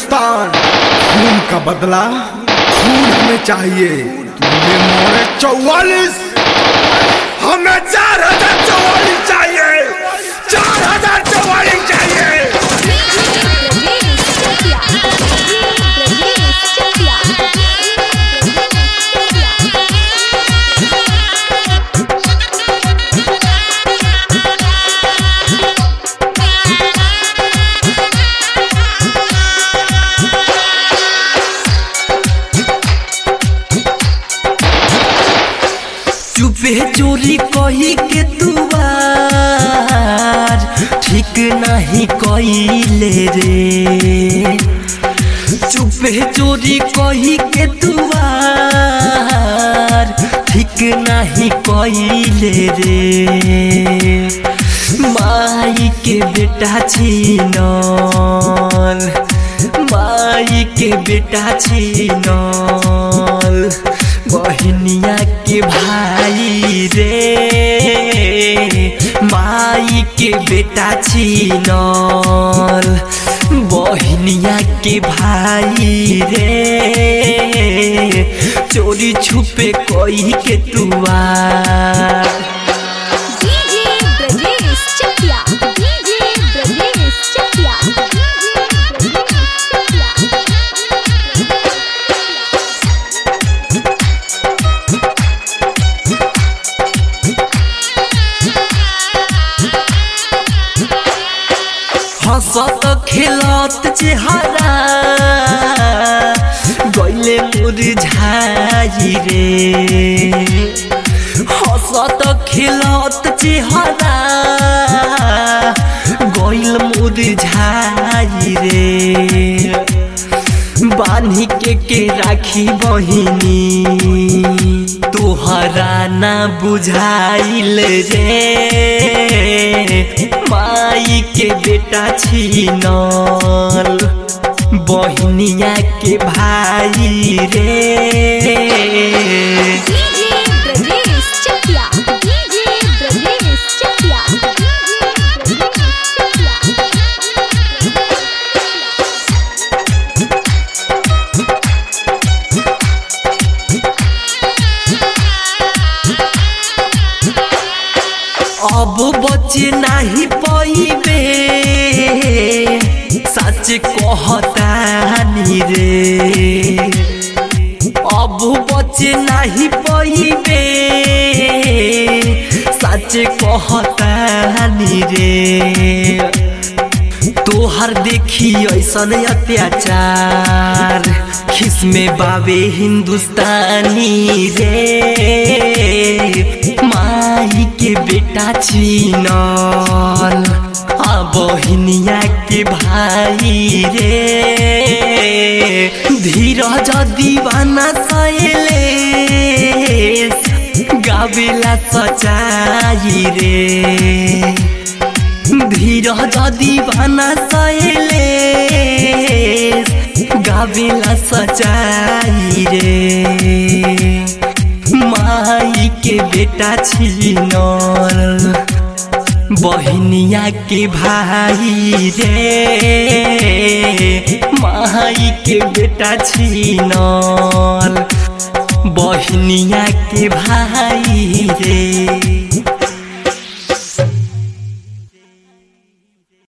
हिंदुस्तान। खून का बदला खून हमें चाहिए। तुमने मोड़े 44, हमें 4044 चाहिए। 4044 चाहिए। चुपे चोरी कही के दुआर ठीक नहीं कइले रे। चुपे चोरी कही के दुआर ठीक नहीं कइले रे। माई के बेटा छीनल, माई के बेटा छीनल, बहनिया के भाई रे। माई के बेटा छीनल, बहनिया के भाई रे। चोरी छुपे कोई के तुआर। हंसत खेलत चेहरा गइले मुरझाई रे। हंसत खेलत चेहरा गइल मुरझाई रे। बान्ही के राखी बहिनी तोहरा ना बुझाइल रे। माई के बेटा छीनल, बहनिया के भाई रे। अब बचे नहीं पइबे, सच कहतानी रे। अब बचे नहीं पइबे, सच कहतानी रे। तोहर देखी ऐसन अत्याचार, खिस में बाबे हिंदुस्तानी रे। माई के बेटा छीनल, बहनिया के भाई रे। धीरज दीवाना सहेले गावेला सच्चाई रे। धीरज दीवाना सहेले गावेला सच्चाई रे। माई के बेटा छीनल, बहनिया के भाई रे। माई के बेटा छीनल, बहनिया के भाई रे।